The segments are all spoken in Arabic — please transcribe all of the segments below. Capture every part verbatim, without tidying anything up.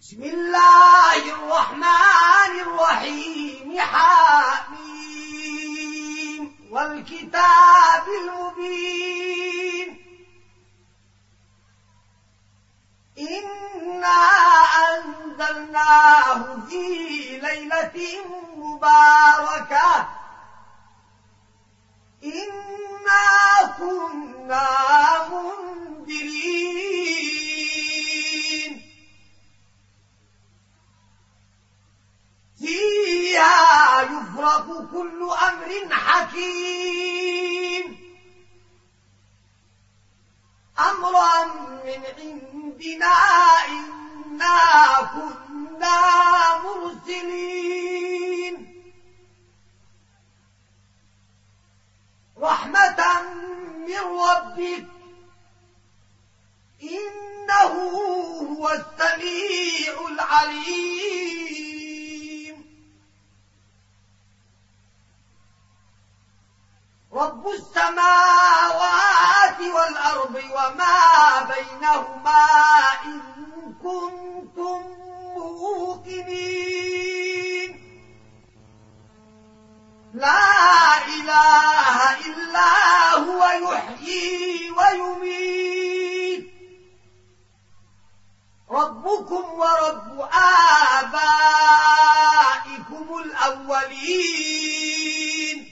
بسم الله الرحمن الرحيم حميم والكتاب المبين إنا أنزلناه في ليلة مباركة إنا كنا منذرين فيها يفرق كل أمر حكيم أمرا من عندنا إنا كنا مرسلين رحمة من ربك إنه هو السميع العليم رب السماوات والأرض وما بينهما إن كنتم موقنين لا إله إلا هو يحيي ويميت ربكم ورب آبائكم الأولين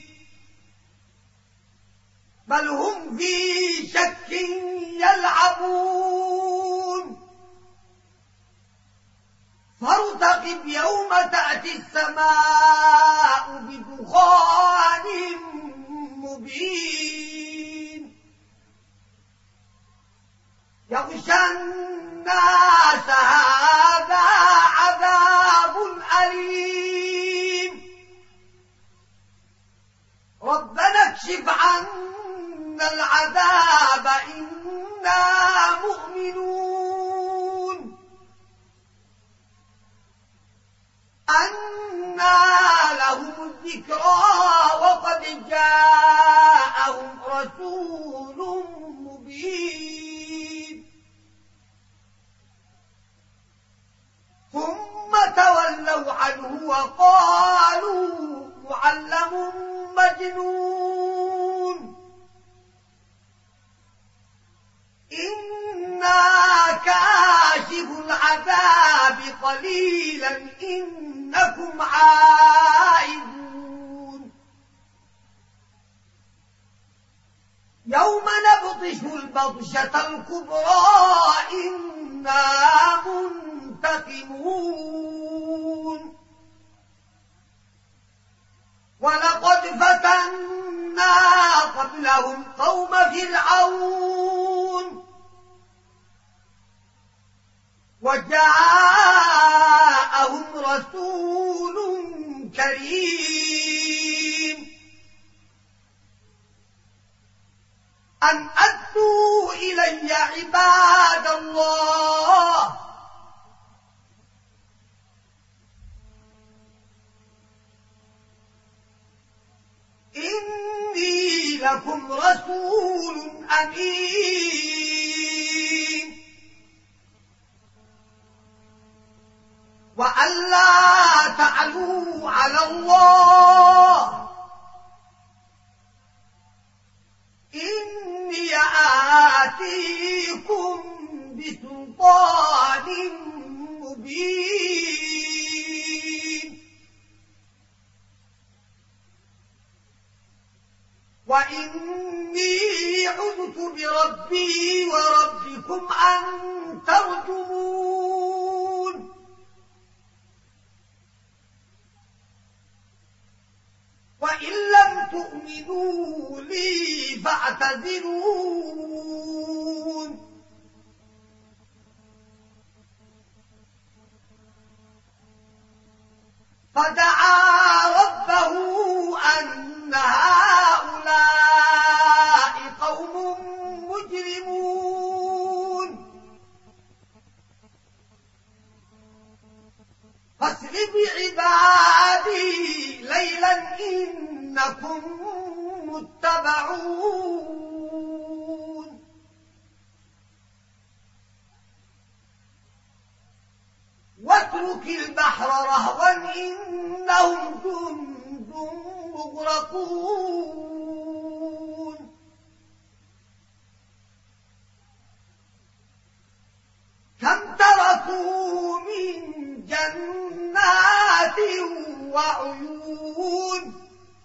بل هم في شك يلعبون فارتقب يوم تأتي السماء بدخان مبين يغشى الناس هذا عذاب أليم ربنا اكشف عنا العذاب إنا مؤمنون أنى لهم الذكرى وقد جاءهم رسول مبين ثم تولوا عنه وقالوا معلم مجنون إنا كاشف العذاب قليلا إنكم عائدون يوم نبطش البطشة الكبرى إنا منتقمون ولقد فتنا قبلهم قوم فرعون وجاءهم رسول كريم أن أدوا إلي عباد الله إني لكم رسول أمين وأن لا تعلوا على الله إني آتيكم بسلطان مبين وإني عذت بربي وربكم أن ترجمون وإن لم تؤمنوا لي فاعتذرون فدعا ربه أن هؤلاء قوم مجرمون فاسر بعبادي ليلا إنكم متبعون تترك البحر رهوا إنهم جند مغرقون كم تركوا من جنات وعيون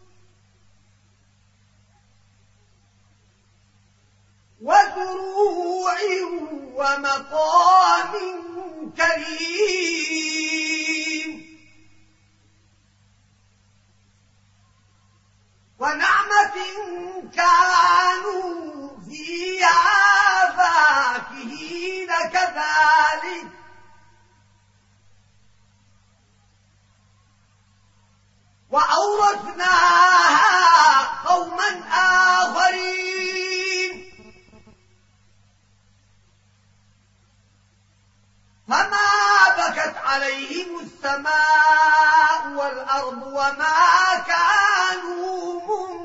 وزروع ومقام كريم ونعمة كانوا فيها فاكهين كذلك وأورثناها قوما آخرين فما بكت عليهم السماء والأرض وما كانوا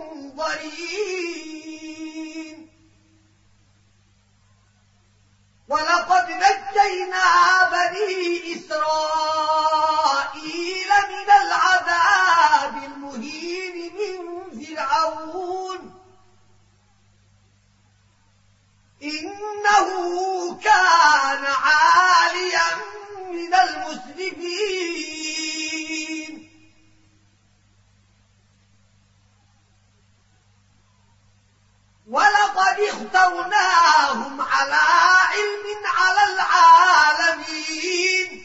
منظرين ولقد نجينا بني إسرائيل من العذاب المهين من فرعون إنه كان عاليا من المسرفين ولقد اخترناهم على علم على العالمين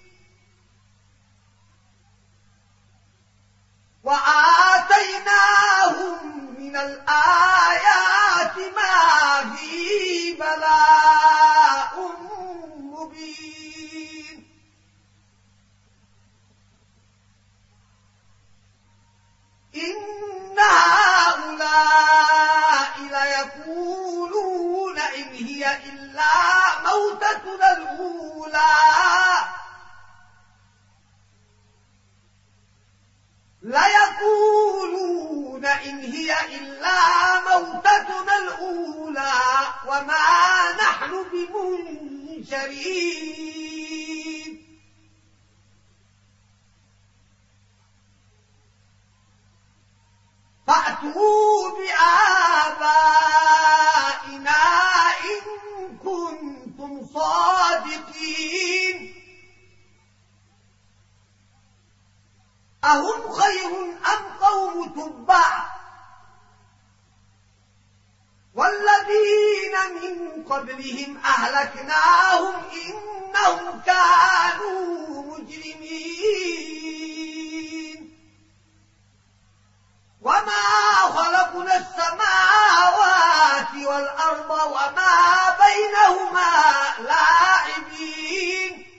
وآتيناهم من الآيات ما فيه بلاء مبين إن هؤلاء ليقولون إن هي إلا موتتنا الأولى ليقولون إن هي إلا موتتنا الأولى وما نحن بمنشرين فأتوا بآبائنا إن كنتم صادقين أهم خير أم قوم تبع والذين من قبلهم أهلكناهم إنهم كانوا مجرمين وما خلقنا السماوات والأرض وما بينهما لاعبين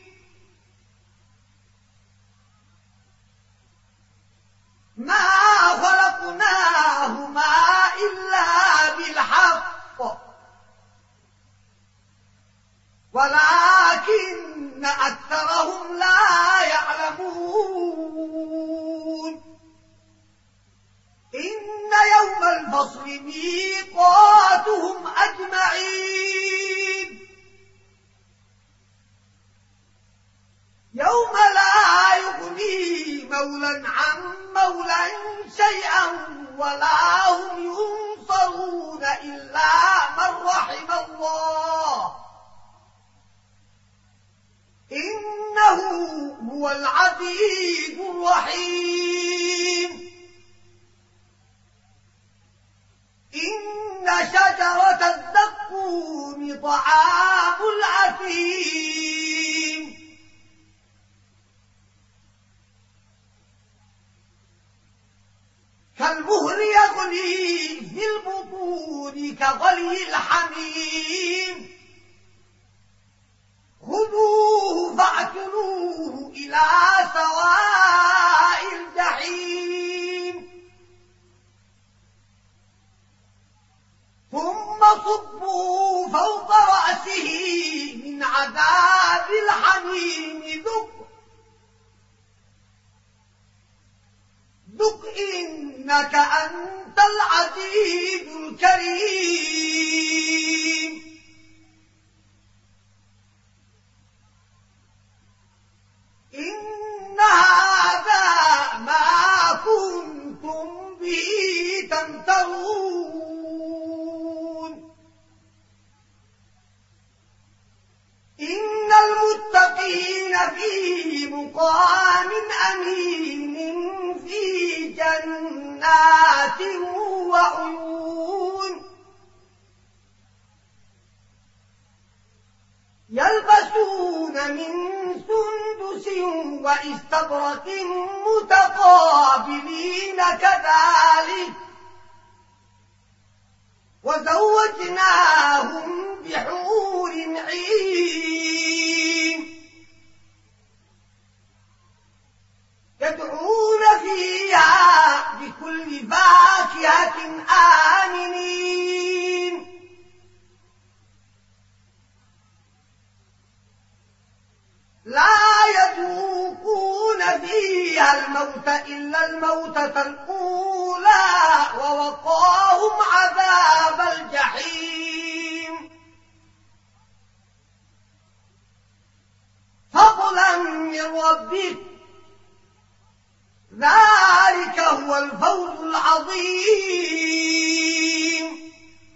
ما خلقناهما إلا بالحق ولكن أكثرهم لا يعلمون إن يوم الفصل ميقاتهم أجمعين يوم لا يغني مولا عن مولا شيئا ولا هم ينصرون إلا من رحم الله إنه هو العزيز الرحيم إن شجرة الزقوم طعام الأثيم كالمهر يغلي في البطون كغلي الحميم خذوه فاعتلوه إلى سواء الجحيم ثم صبوا فوق رأسه من عذاب الحميم ذق ذق إنك أنت العزيز الكريم إن في مقام أمين في جنات وعيون يلبسون من سندس وإستبرق متقابلين كذلك وزوجناهم بحور عين يدعون فيها بكل فاكهة آمنين لا يذوقون فيها الموت إلا الموتة الأولى ووقاهم عذاب الجحيم فضلا من ربك ذلك هو الفوز العظيم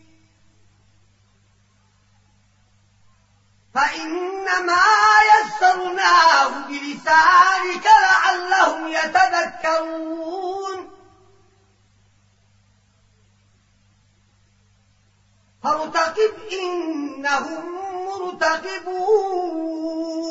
فإنما يسرناه بلسانك لعلهم يتذكرون فارتقب إنهم مرتقبون